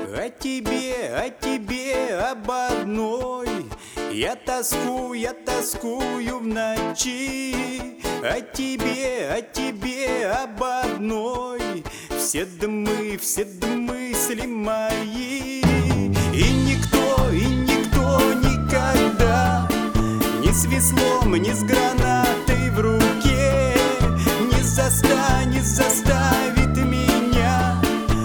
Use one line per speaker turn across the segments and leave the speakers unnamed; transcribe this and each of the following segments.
о тебе, об одной. Я тоскую в ночи. О тебе, об одной. Все мысли мои. И никто никогда ни с веслом, ни с гранатой в руке не заставит меня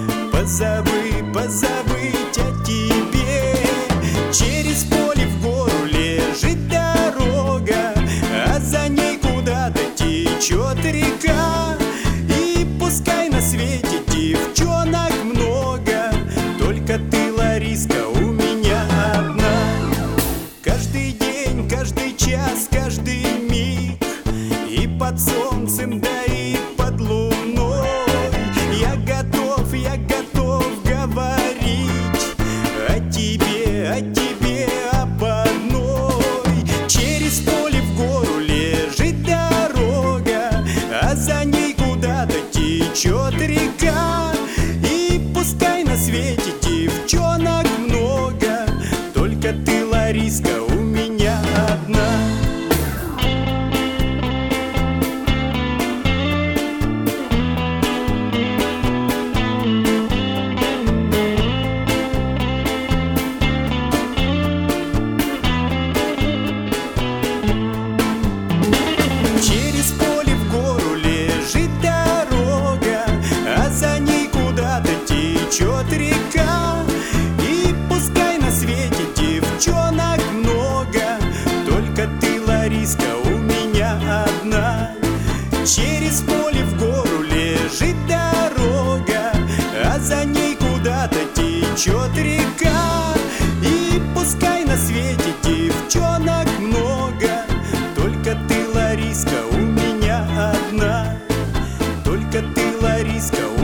позабыть о тебе. Через поле в гору лежит дорога, а за ней куда-то течет река. И пускай на свете девчонок много, только ты, Лариска, у меня одна. Каждый день, каждый час, каждый миг, и под солнцем, да и под луной я готов говорить о тебе, об одной. Через поле в гору лежит дорога, а за ней куда-то течет река. И пускай на свете девчонок много, только ты, Лариска, у меня одна. Через поле в гору лежит дорога, а за ней куда-то течет река. И пускай на свете девчонок много, только ты, Лариска, у меня одна. Через поле в гору лежит дорога, а за ней куда-то течет река. И пускай на свете девчонок много, только ты, Лариска, у меня одна. Только ты, Лариска,